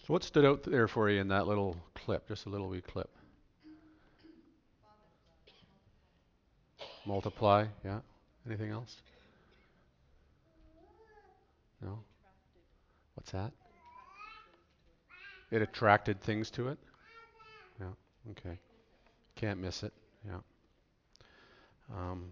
So what stood out there for you in that little clip, just a little wee clip? Multiply, yeah. Anything else? No? What's that? It attracted things to it? Yeah, okay. Can't miss it, yeah. Um,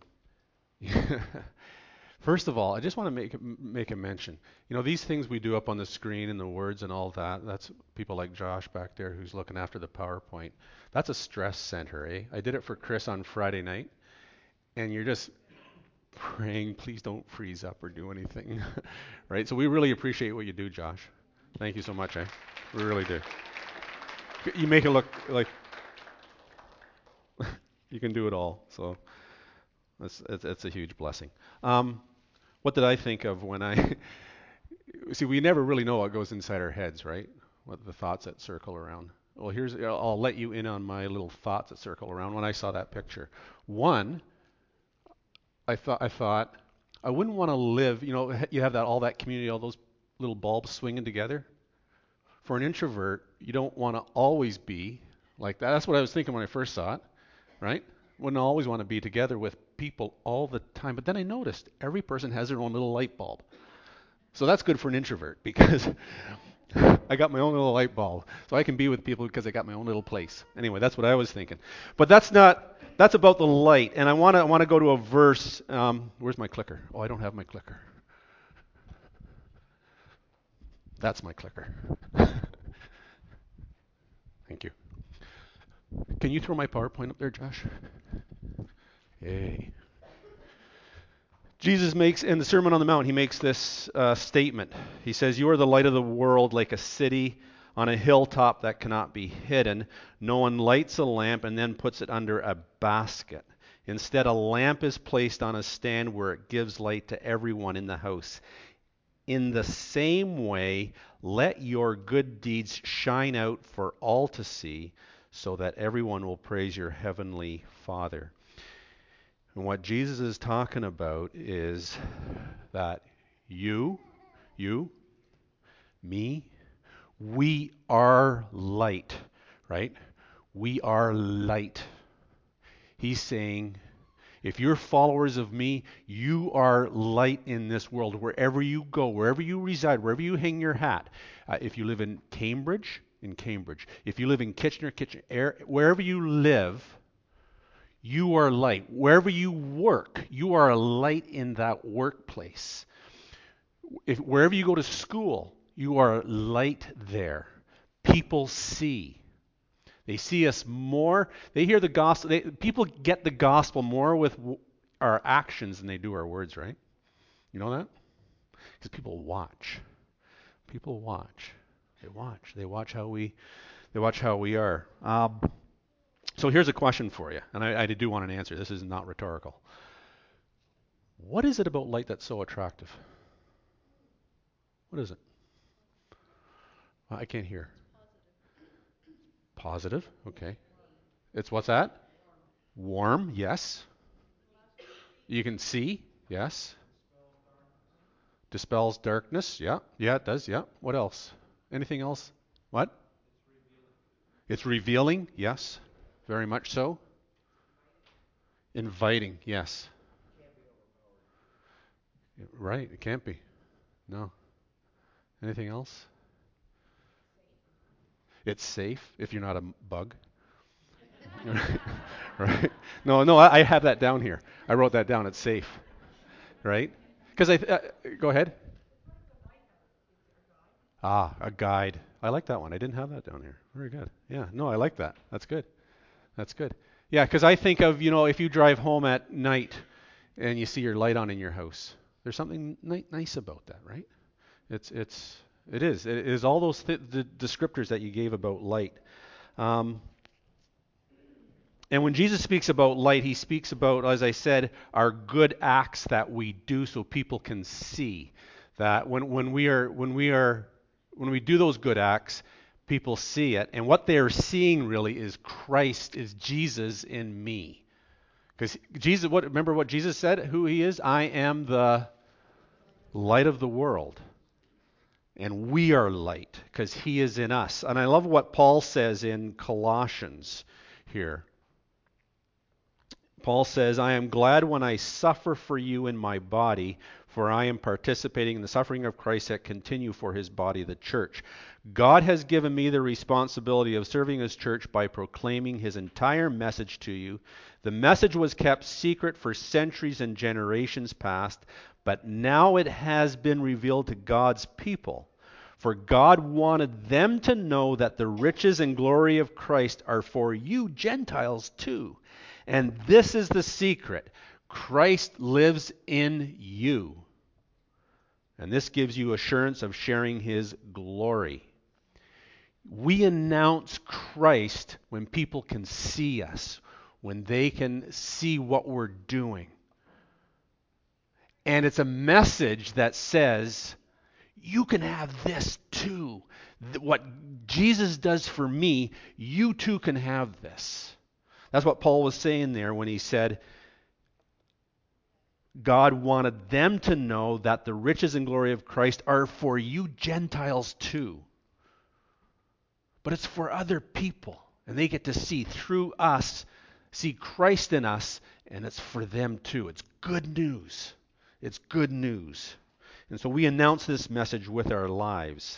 First of all, I just want to make a mention. You know, these things we do up on the screen and the words and all that, that's people like Josh back there who's looking after the PowerPoint. That's a stress center, eh? I did it for Chris on Friday night, and you're just praying, please don't freeze up or do anything, right? So we really appreciate what you do, Josh. Thank you so much, eh? We really do. You make it look like you can do it all, so it's a huge blessing. Um, what did I think of when I see? We never really know what goes inside our heads, right? What the thoughts that circle around. Well, I'll let you in on my little thoughts that circle around when I saw that picture. One, I thought I wouldn't want to live. You know, you have that all that community, all those little bulbs swinging together. For an introvert, you don't want to always be like that. That's what I was thinking when I first saw it, right? Wouldn't always want to be together with people all the time. But then I noticed every person has their own little light bulb. So that's good for an introvert because I got my own little light bulb. So I can be with people because I got my own little place. Anyway, that's what I was thinking. But that's about the light. And I want to go to a verse. Where's my clicker? Oh, I don't have my clicker. That's my clicker. Thank you. Can you throw my PowerPoint up there, Josh? Yay. Jesus makes, in the Sermon on the Mount, he makes this statement. He says, "You are the light of the world, like a city on a hilltop that cannot be hidden. No one lights a lamp and then puts it under a basket. Instead, a lamp is placed on a stand where it gives light to everyone in the house. In the same way, let your good deeds shine out for all to see, so that everyone will praise your heavenly Father." And what Jesus is talking about is that you, you, me, we are light, right? We are light. He's saying, if you're followers of me, you are light in this world. Wherever you go, wherever you reside, wherever you hang your hat. If you live in Cambridge, in Cambridge. If you live in Kitchener, Kitchener, wherever you live, you are light. Wherever you work, you are a light in that workplace. Wherever you go to school, you are light there. People see. They see us more. They hear the gospel. People get the gospel more with our actions than they do our words, right? You know that? Because people watch. People watch. They watch. They watch how we are. So here's a question for you, and I do want an answer. This is not rhetorical. What is it about light that's so attractive? What is it? I can't hear. Positive. Okay. It's what's that? Warm. Yes. You can see. Yes. Dispels darkness. Yeah. Yeah, it does. Yeah. What else? Anything else? What? It's revealing. Yes. Very much so. Inviting. Yes. Right. It can't be. No. Anything else? It's safe if you're not a bug. Right? No, no, I have that down here. I wrote that down. It's safe, right? Because go ahead. Ah, a guide. I like that one. I didn't have that down here. Very good. Yeah, no, I like that. That's good. That's good. Yeah, because I think of, if you drive home at night and you see your light on in your house, there's something nice about that, right? It is all those the descriptors that you gave about light. Um, And when Jesus speaks about light, he speaks about, as I said, our good acts that we do so people can see. That when we do those good acts, people see it. And what they're seeing really is Christ, is Jesus in me. Because remember what Jesus said, who he is? I am the light of the world. And we are light because he is in us. And I love what Paul says in Colossians here. Paul says, I am glad when I suffer for you in my body, for I am participating in the suffering of Christ that continue for his body, the church. God has given me the responsibility of serving his church by proclaiming his entire message to you. The message was kept secret for centuries and generations past, but now it has been revealed to God's people. For God wanted them to know that the riches and glory of Christ are for you Gentiles too. And this is the secret. Christ lives in you. And this gives you assurance of sharing his glory. We announce Christ when people can see us, when they can see what we're doing. And it's a message that says, you can have this too. What Jesus does for me, you too can have this. That's what Paul was saying there when he said, God wanted them to know that the riches and glory of Christ are for you Gentiles too. But it's for other people. And they get to see through us, see Christ in us, and it's for them too. It's good news. It's good news. And so we announce this message with our lives.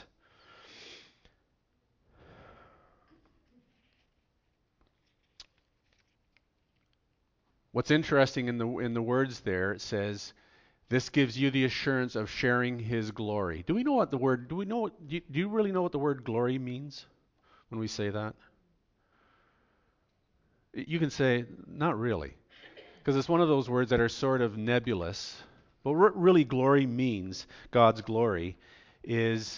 What's interesting in the words there, it says, this gives you the assurance of sharing his glory. Do you really know what the word glory means when we say that? You can say, not really, because it's one of those words that are sort of nebulous. But what really glory means, God's glory, is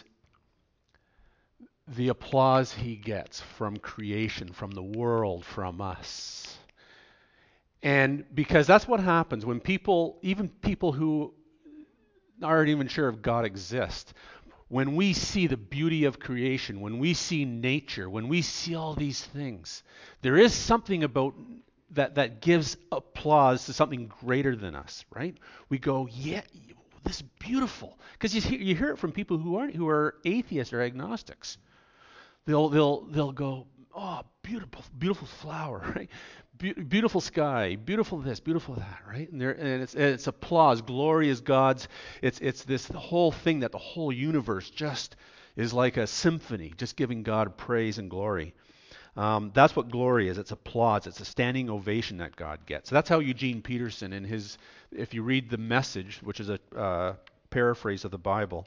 the applause he gets from creation, from the world, from us. And because that's what happens when people, even people who aren't even sure if God exists, when we see the beauty of creation, when we see nature, when we see all these things, there is something about that gives applause to something greater than us, right? We go, yeah, this is beautiful. Because you hear it from people who are atheists or agnostics. They'll go, oh, beautiful flower, right? Beautiful sky, beautiful this, beautiful that, right? And it's applause. Glory is God's. It's this whole thing that the whole universe just is like a symphony, just giving God praise and glory. That's what glory is. It's applause. It's a standing ovation that God gets. So that's how Eugene Peterson, in his, if you read the Message, which is a paraphrase of the Bible,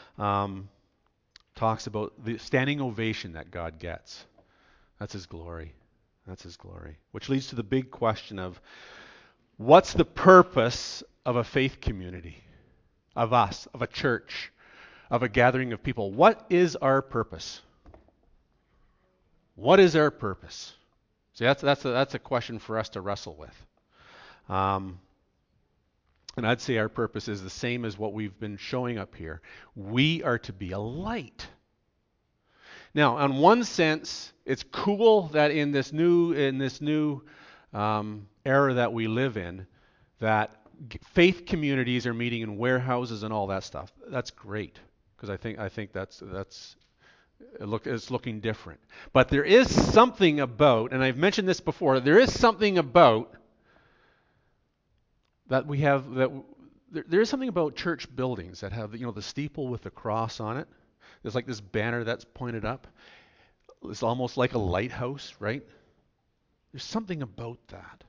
talks about the standing ovation that God gets. That's his glory. That's his glory. Which leads to the big question of what's the purpose of a faith community? Of us, of a church, of a gathering of people. What is our purpose? What is our purpose? See, that's a question for us to wrestle with. And I'd say our purpose is the same as what we've been showing up here. We are to be a light. Now, on one sense, it's cool that in this new era that we live in, that faith communities are meeting in warehouses and all that stuff. That's great, because I think it's looking different. But there is something about, and I've mentioned this before, there is something about that we have that there is something about church buildings that have the steeple with the cross on it. There's like this banner that's pointed up. It's almost like a lighthouse, right? There's something about that.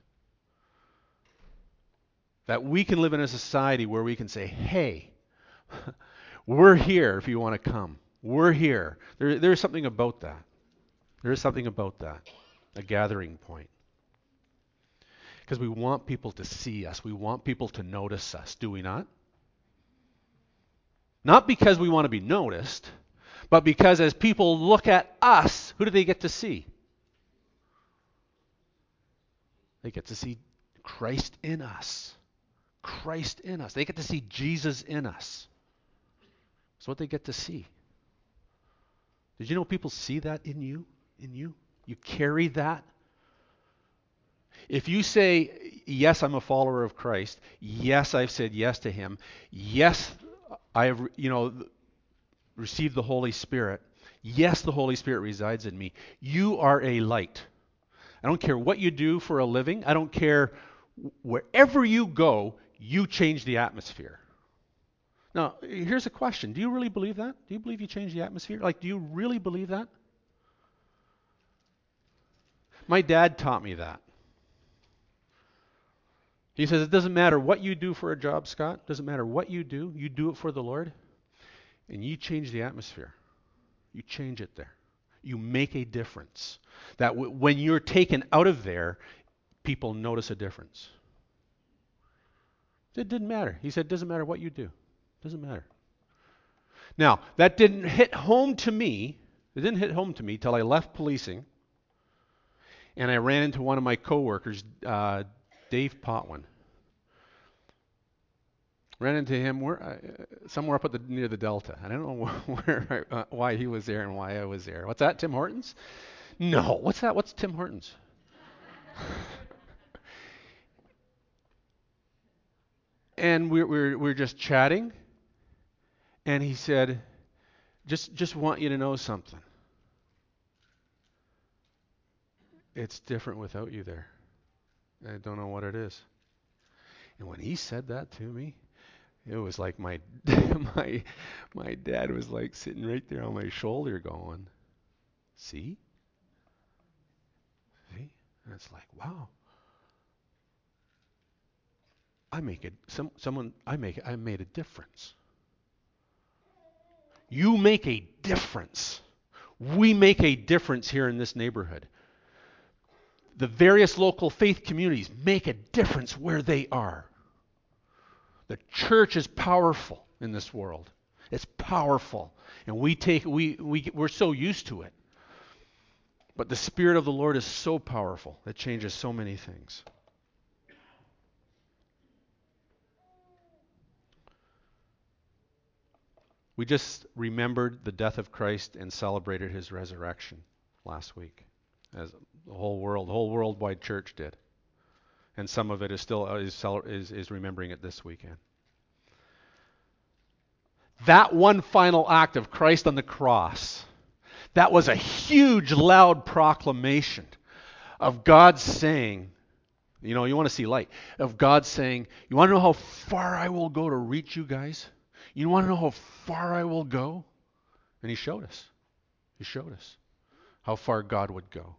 That we can live in a society where we can say, hey, we're here if you want to come. We're here. There's something about that. There is something about that. A gathering point. Because we want people to see us. We want people to notice us, do we not? Not because we want to be noticed, but because as people look at us, who do they get to see? They get to see Christ in us. Christ in us. They get to see Jesus in us. That's what they get to see. Did you know people see that in you? In you? You carry that? If you say, yes, I'm a follower of Christ. Yes, I've said yes to him. Yes, I have, received the Holy Spirit. Yes, the Holy Spirit resides in me. You are a light. I don't care what you do for a living. I don't care wherever you go, you change the atmosphere. Now, here's a question. Do you really believe that? Do you believe you change the atmosphere? Like, do you really believe that? My dad taught me that. He says, it doesn't matter what you do for a job, Scott. It doesn't matter what you do it for the Lord, and you change the atmosphere. You change it there. You make a difference. That when you're taken out of there, people notice a difference. It didn't matter. He said, it doesn't matter what you do. It doesn't matter. Now, that didn't hit home to me. It didn't hit home to me till I left policing, and I ran into one of my coworkers, Dave Potwin. Ran into him somewhere up at near the Delta. I don't know why he was there and why I was there. What's that, Tim Hortons? No. What's that? What's Tim Hortons? And we're just chatting, and he said, "Just want you to know something. It's different without you there. I don't know what it is." And when he said that to me, it was like my my dad was like sitting right there on my shoulder going, "See? See?" And it's like, wow. I made a difference. You make a difference. We make a difference here in this neighborhood. The various local faith communities make a difference where they are. The church is powerful in this world. It's powerful. And we're so used to it. But the Spirit of the Lord is so powerful that changes so many things. We just remembered the death of Christ and celebrated his resurrection last week, as the whole worldwide church did. And some of it is still is remembering it this weekend. That one final act of Christ on the cross, that was a huge, loud proclamation of God saying, you want to see light, of God saying, you want to know how far I will go to reach you guys? You want to know how far I will go? And he showed us. He showed us how far God would go.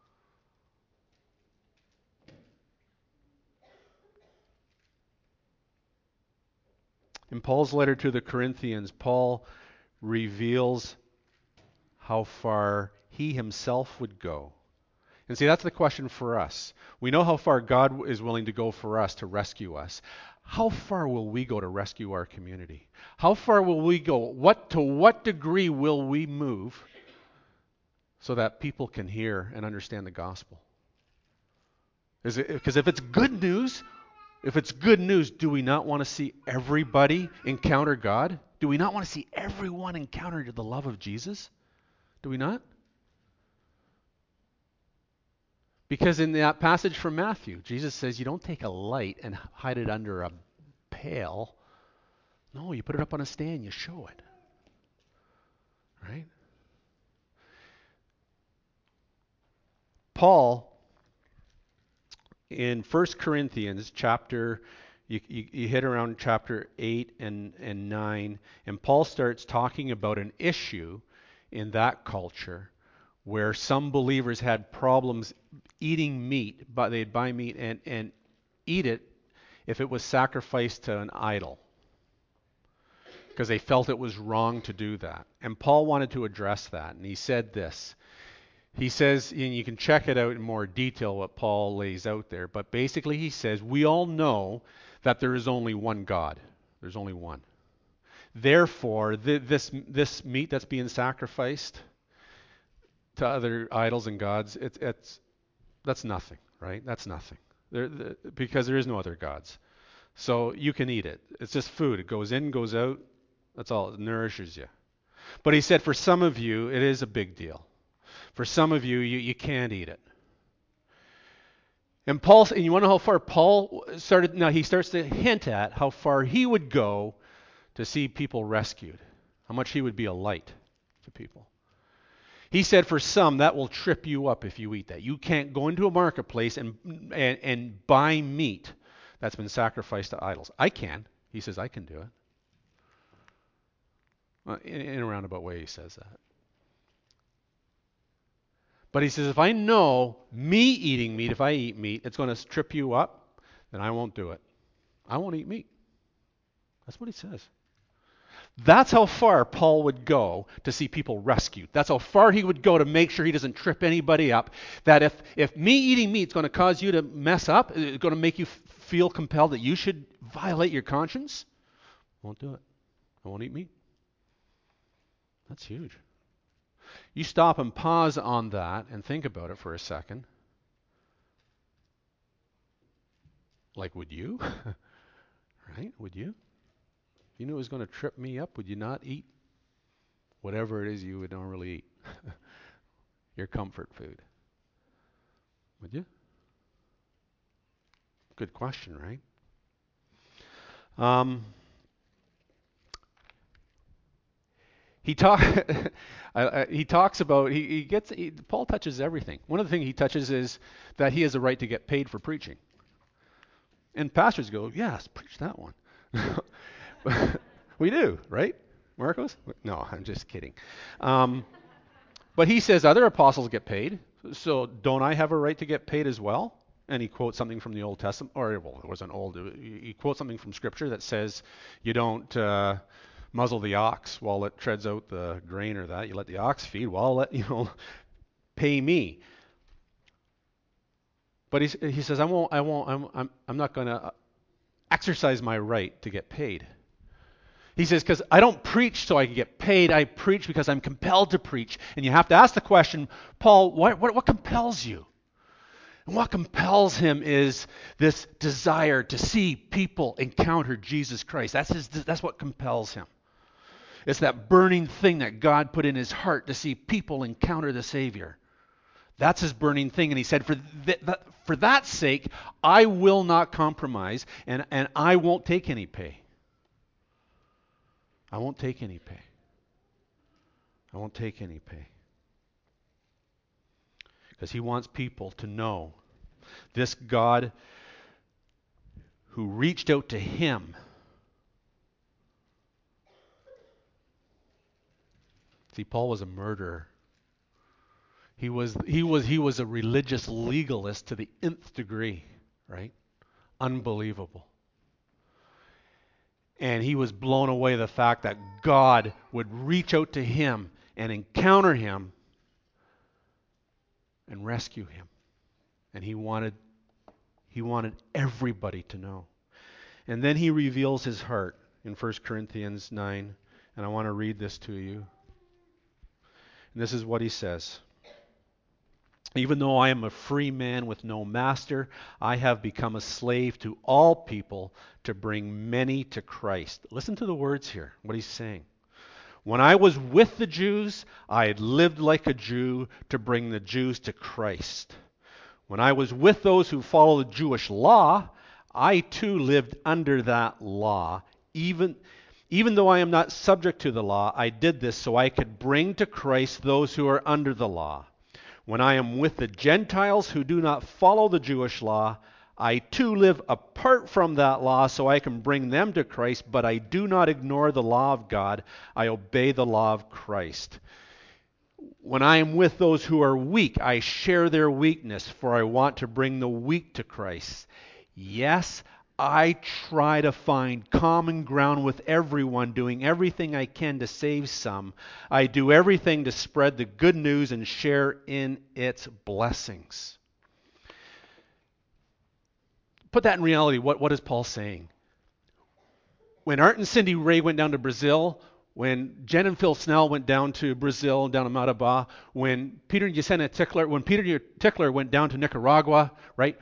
In Paul's letter to the Corinthians, Paul reveals how far he himself would go. And see, that's the question for us. We know how far God is willing to go for us to rescue us. How far will we go to rescue our community? How far will we go? To what degree will we move so that people can hear and understand the gospel? Because if it's good news, do we not want to see everybody encounter God? Do we not want to see everyone encounter the love of Jesus? Do we not? Because in that passage from Matthew, Jesus says you don't take a light and hide it under a pail. No, you put it up on a stand, you show it. Right? Paul, in 1 Corinthians chapter, you hit around chapter 8 and 9, and Paul starts talking about an issue in that culture where some believers had problems eating meat, but they'd buy meat and eat it if it was sacrificed to an idol, because they felt it was wrong to do that. And Paul wanted to address that, and he said this. He says, and you can check it out in more detail what Paul lays out there, but basically he says, we all know that there is only one God. There's only one. Therefore, this meat that's being sacrificed to other idols and gods, that's nothing, right? That's nothing. Because there is no other gods. So you can eat it. It's just food. It goes in, goes out. That's all. It nourishes you. But he said for some of you, it is a big deal. For some of you, you can't eat it. And you want to know how far Paul started? Now he starts to hint at how far he would go to see people rescued. how much he would be a light to people. He said for some, that will trip you up if you eat that. You can't go into a marketplace and buy meat that's been sacrificed to idols. I can. He says, I can do it. In a roundabout way, he says that. But he says, if I know me eating meat, if I eat meat, it's going to trip you up, then I won't do it. I won't eat meat. That's what he says. That's how far Paul would go to see people rescued. That's how far he would go to make sure he doesn't trip anybody up. That if me eating meat is going to cause you to mess up, it's going to make you feel compelled that you should violate your conscience, I won't do it. I won't eat meat. That's huge. You stop and pause on that and think about it for a second. Like, would you? Right? Would you? If you knew it was going to trip me up, would you not eat whatever it is you would normally eat? Your comfort food. Would you? Good question, right? He talks about Paul touches everything. One of the things he touches is that he has a right to get paid for preaching. And pastors go, yes, preach that one. We do, right? Marcos? No, I'm just kidding. But he says other apostles get paid, so don't I have a right to get paid as well? And he quotes something from the Old Testament, or well, it wasn't old. He quotes something from Scripture that says you don't muzzle the ox while it treads out the grain or that. You let the ox feed. Well, pay me. But he says, I'm not going to exercise my right to get paid. He says, because I don't preach so I can get paid. I preach because I'm compelled to preach. And you have to ask the question, Paul, what compels you? And what compels him is this desire to see people encounter Jesus Christ. That's what compels him. It's that burning thing that God put in his heart to see people encounter the Savior. That's his burning thing. And he said, for that sake, I will not compromise, and I won't take any pay. I won't take any pay. I won't take any pay. Because he wants people to know this God who reached out to him. See, Paul was a murderer. He was a religious legalist to the nth degree, right? Unbelievable. And he was blown away the fact that God would reach out to him and encounter him and rescue him. And he wanted everybody to know. And then he reveals his heart in 1 Corinthians 9, and I want to read this to you. And this is what he says. Even though I am a free man with no master, I have become a slave to all people to bring many to Christ. Listen to the words here, what he's saying. When I was with the Jews, I had lived like a Jew to bring the Jews to Christ. When I was with those who follow the Jewish law, I too lived under that law. Even though I am not subject to the law, I did this so I could bring to Christ those who are under the law. When I am with the Gentiles who do not follow the Jewish law, I too live apart from that law so I can bring them to Christ, but I do not ignore the law of God. I obey the law of Christ. When I am with those who are weak, I share their weakness, for I want to bring the weak to Christ. Yes, I try to find common ground with everyone, doing everything I can to save some. I do everything to spread the good news and share in its blessings. Put that in reality. What is Paul saying? When Art and Cindy Ray went down to Brazil, when Jen and Phil Snell went down to Brazil, down to Marabá, when Peter and Peter Tickler went down to Nicaragua, right?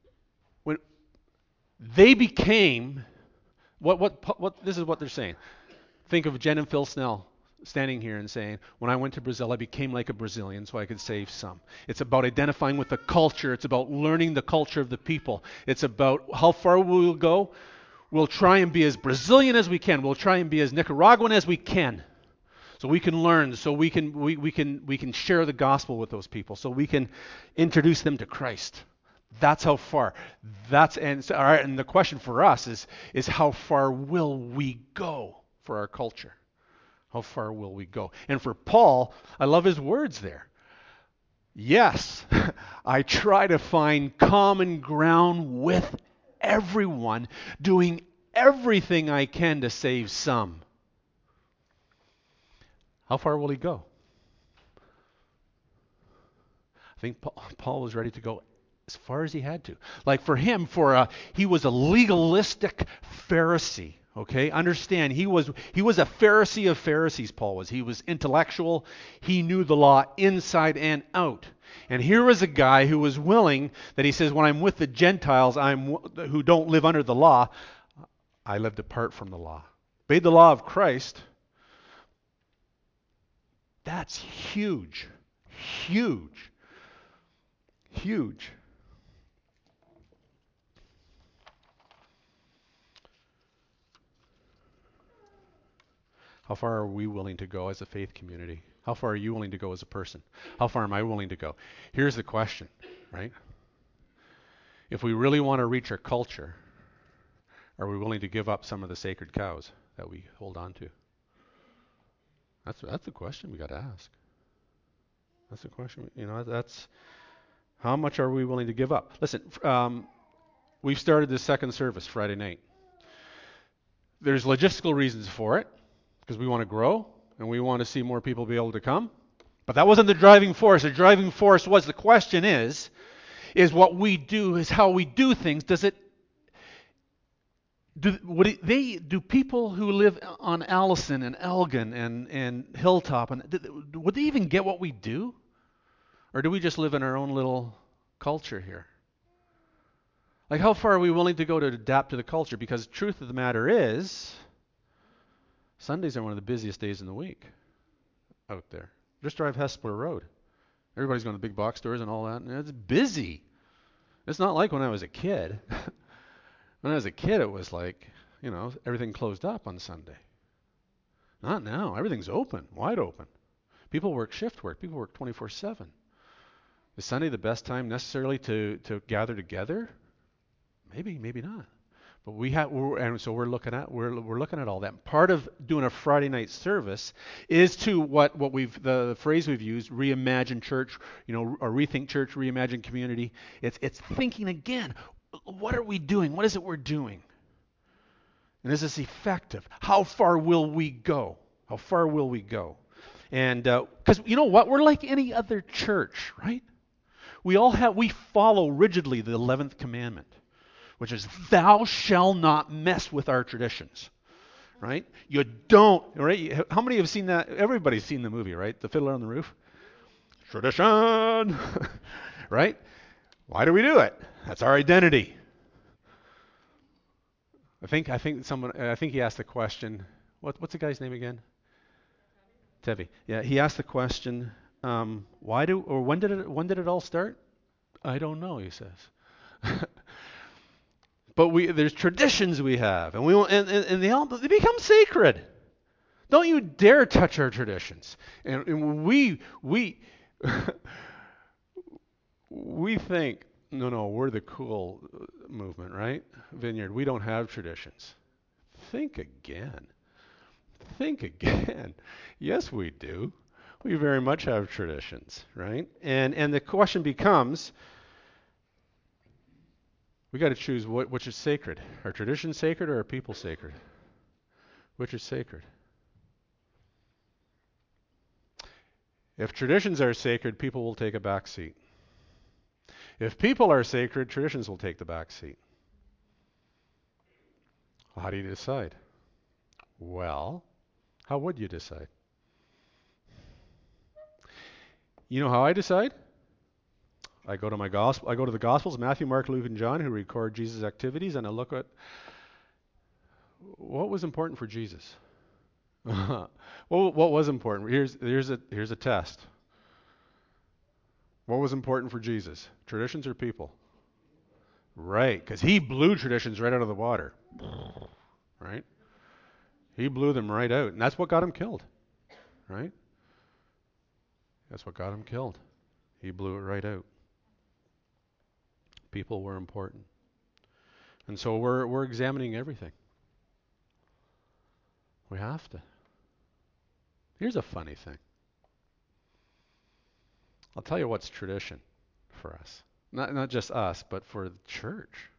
They became, this is what they're saying. Think of Jen and Phil Snell standing here and saying, when I went to Brazil, I became like a Brazilian so I could save some. It's about identifying with the culture. It's about learning the culture of the people. It's about how far we'll go. We'll try and be as Brazilian as we can. We'll try and be as Nicaraguan as we can. so we can learn, so we can share the gospel with those people, so we can introduce them to Christ. That's how far. All right, and the question for us is how far will we go for our culture? How far will we go? And for Paul, I love his words there. Yes, I try to find common ground with everyone, doing everything I can to save some. How far will he go? I think Paul was ready to go as far as he had to. Like for him, he was a legalistic Pharisee. Okay, understand, he was a Pharisee of Pharisees. Paul was. He was intellectual. He knew the law inside and out. And here was a guy who was willing. That he says, when I'm with the Gentiles, who don't live under the law, I lived apart from the law. Obeyed the law of Christ. That's huge, huge, huge. How far are we willing to go as a faith community? How far are you willing to go as a person? How far am I willing to go? Here's the question, right? If we really want to reach our culture, are we willing to give up some of the sacred cows that we hold on to? That's the question we got to ask. That's the question. That's how much are we willing to give up? Listen, we've started this second service Friday night. There's logistical reasons for it, because we want to grow and we want to see more people be able to come. But that wasn't the driving force. The driving force was, the question is what we do, is how we do things. Do people who live on Allison and Elgin and Hilltop, would they even get what we do? Or do we just live in our own little culture here? Like, how far are we willing to go to adapt to the culture? Because the truth of the matter is, Sundays are one of the busiest days in the week out there. Just drive Hespeler Road. Everybody's going to big box stores and all that, and it's busy. It's not like when I was a kid. When I was a kid, it was like, everything closed up on Sunday. Not now. Everything's open, wide open. People work shift work. People work 24/7. Is Sunday the best time necessarily to gather together? Maybe, maybe not. But we're looking at all that. Part of doing a Friday night service is to the phrase we've used, reimagine church, or rethink church, reimagine community. It's thinking again. What are we doing? What is it we're doing? And is this effective? How far will we go? How far will we go? And because you know what, we're like any other church, right? We follow rigidly the 11th commandment, which is, thou shalt not mess with our traditions, right? You don't, right? How many have seen that? Everybody's seen the movie, right? The Fiddler on the Roof. Tradition, right? Why do we do it? That's our identity. I think he asked the question. What's the guy's name again? Tevi. Yeah, he asked the question. When did it all start? I don't know, he says. But there's traditions we have, and they become sacred. Don't you dare touch our traditions. And we we think, no, we're the cool movement, right? Vineyard, we don't have traditions. Think again. Yes, we do. We very much have traditions, right? And the question becomes, we got to choose which is sacred. Are traditions sacred or are people sacred? Which is sacred? If traditions are sacred, people will take a back seat. If people are sacred, traditions will take the back seat. Well, how do you decide? Well, how would you decide? You know how I decide? I go to the Gospels, Matthew, Mark, Luke, and John, who record Jesus' activities, and I look at what was important for Jesus. What was important? Here's a test. What was important for Jesus? Traditions or people? Right, because he blew traditions right out of the water. Right? He blew them right out, and that's what got him killed. right? That's what got him killed. He blew it right out. People were important. And so we're examining everything. We have to. Here's a funny thing. I'll tell you what's tradition for us. Not just us, but for the church.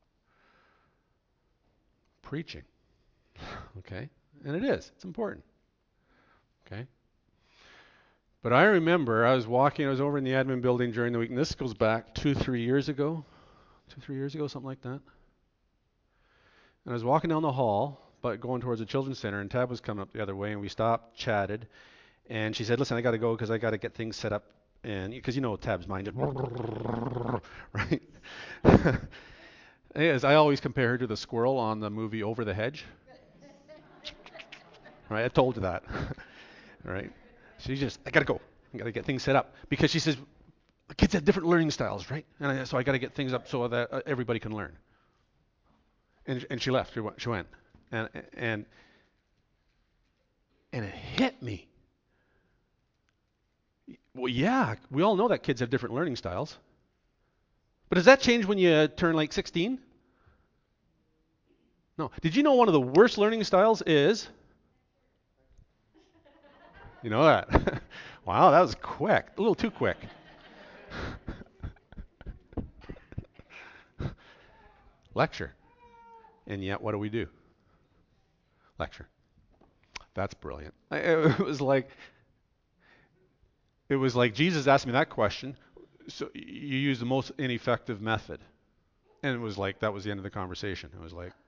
Preaching. Okay? And it is. It's important. Okay? But I remember I was over in the admin building during the week, and this goes back 2-3 years ago. 2-3 years ago, something like that. And I was walking down the hall, but going towards the children's center, and Tab was coming up the other way, and we stopped, chatted, and she said, "Listen, I got to go because I got to get things set up." And because Tab's minded, right? As I always compare her to the squirrel on the movie Over the Hedge. Right? I told you that. Right? She's just, I got to go. I got to get things set up because she says kids have different learning styles, right? And so I got to get things up so that everybody can learn. And she left. She went, and and and it hit me. Well, yeah, we all know that kids have different learning styles. But does that change when you turn like 16? No. Did you know one of the worst learning styles is? You know that? Wow, that was quick. A little too quick. Lecture. And yet, what do? Lecture. That's brilliant. It was like Jesus asked me that question. So you use the most ineffective method. And it was like that was the end of the conversation. It was like,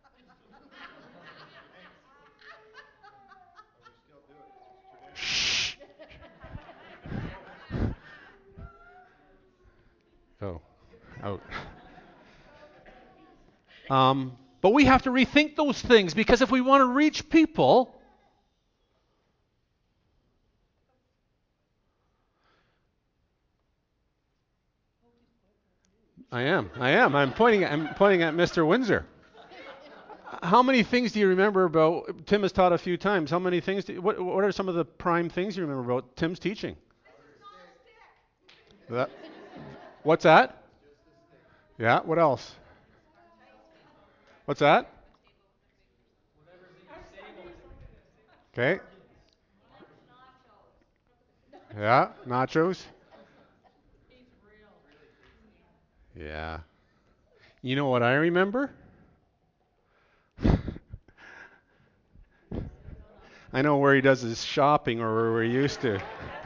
shh. Go out. But we have to rethink those things because if we want to reach people, I am. I'm pointing at Mr. Windsor. How many things do you remember about Tim has taught a few times? How many things what are some of the prime things you remember about Tim's teaching? That, what's that? Yeah, what else? What's that? Okay. Yeah, nachos. Yeah. You know what I remember? I know where he does his shopping or where we're used to.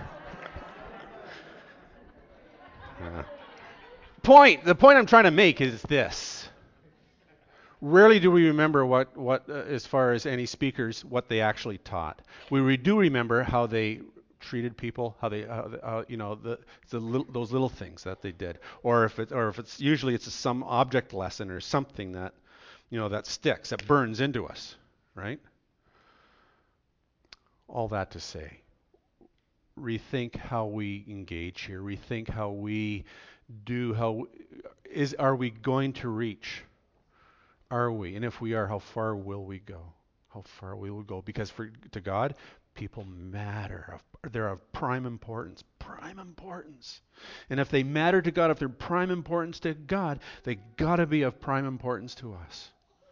Yeah. The point I'm trying to make is this. Rarely do we remember what as far as any speakers, what they actually taught. We do remember how they treated people, how they, those little things that they did, or if it's usually it's some object lesson or something that, that sticks, that burns into us, right? All that to say, rethink how we engage here. Rethink how we do. Are we going to reach? Are we? And if we are, how far will we go? How far we will go? Because to God, people matter. They're of prime importance. Prime importance. And if they matter to God, if they're prime importance to God, they got to be of prime importance to us.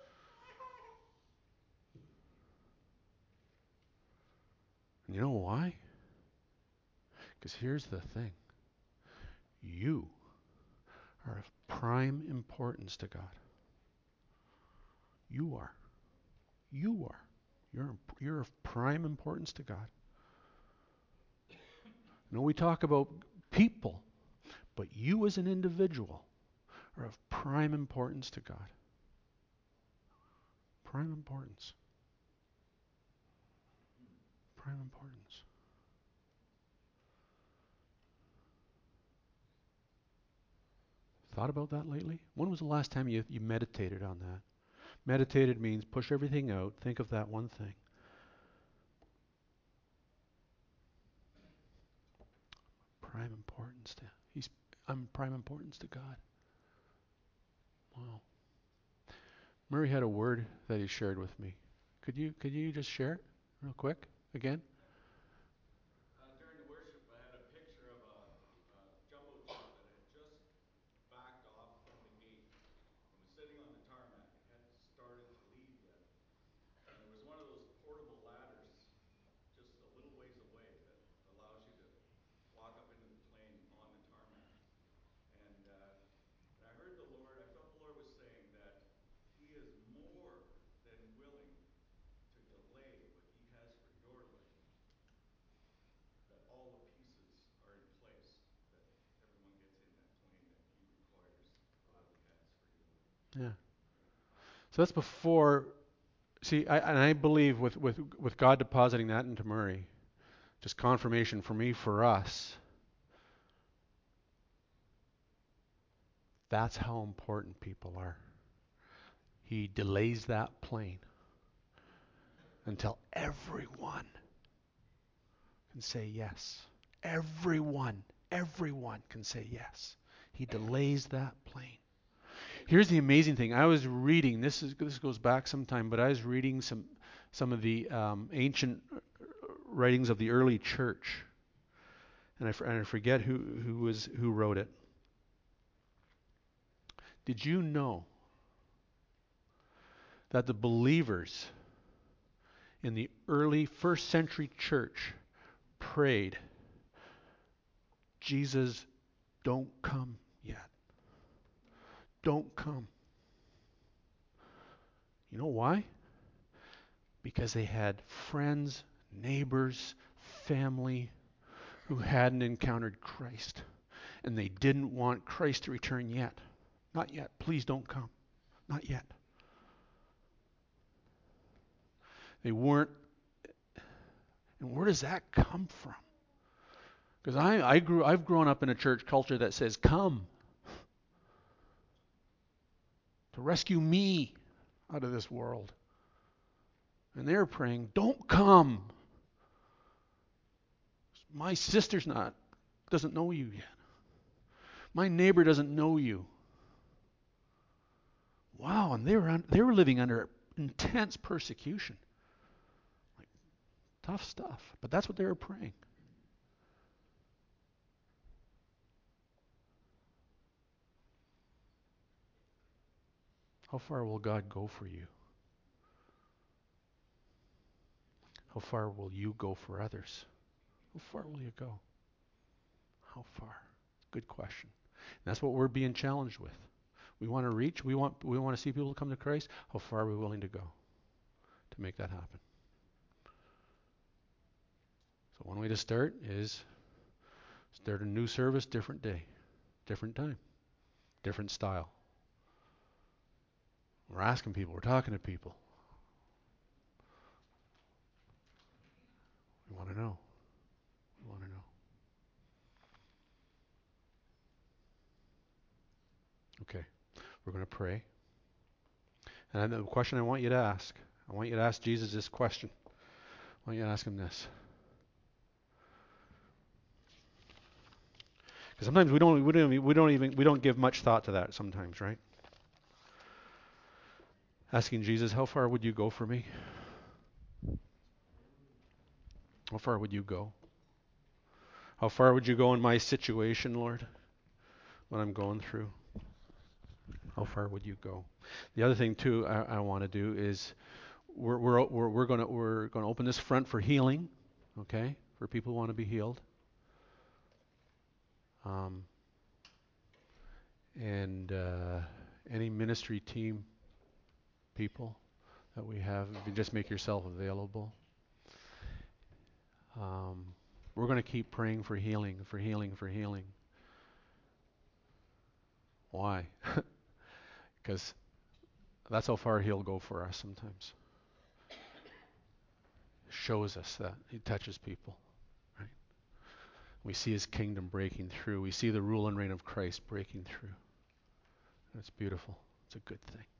And you know why? Because here's the thing. You are of prime importance to God. You are. You are. You're of prime importance to God. No, we talk about people, but you as an individual are of prime importance to God. Prime importance. Prime importance. Thought about that lately? When was the last time you meditated on that? Meditated means push everything out, think of that one thing. Prime importance to I'm prime importance to God. Wow. Murray had a word that he shared with me. Could you just share it real quick again? Yeah. So that's before. See, I believe with God depositing that into Murray, just confirmation for me, for us, that's how important people are. He delays that plane until everyone can say yes. Everyone can say yes. He delays that plane. Here's the amazing thing. I was reading, this goes back some time, but I was reading some of the ancient writings of the early church, and I forget who wrote it. Did you know that the believers in the early first century church prayed, Jesus, don't come yet. Don't come. You know why? Because they had friends, neighbors, family who hadn't encountered Christ. And they didn't want Christ to return yet. Not yet. Please don't come. Not yet. They weren't. And where does that come from? Because I've grown up in a church culture that says, come to rescue me out of this world. And they're praying, don't come. My sister's doesn't know you yet. My neighbor doesn't know you. Wow, and they were living under intense persecution. Like, tough stuff. But that's what they were praying. How far will God go for you? How far will you go for others? How far will you go? How far? Good question. And that's what we're being challenged with. We want to reach, we want to see people come to Christ. How far are we willing to go to make that happen? So one way to start is start a new service, different day, different time, different style. We're asking people, we're talking to people. We want to know. We want to know. Okay, we're going to pray. And the question I want you to ask Jesus this question. I want you to ask him this. Because sometimes we don't give much thought to that sometimes, right? Asking Jesus, how far would you go for me? How far would you go? How far would you go in my situation, Lord? What I'm going through? How far would you go? The other thing too I want to do is we're going to open this front for healing, okay? For people who want to be healed. And any ministry team people that we have, if you just make yourself available. We're going to keep praying for healing, for healing, for healing. Why? Because that's how far he'll go for us sometimes. Shows us that he touches people, right? We see his kingdom breaking through. We see the rule and reign of Christ breaking through. It's beautiful. It's a good thing.